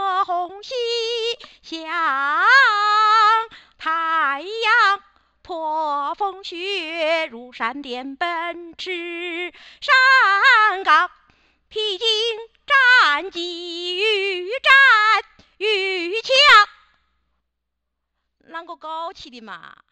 着红旗向太阳，破风雪入闪电奔驰山岗，披荆斩棘与战与强。啷个搞起的嘛？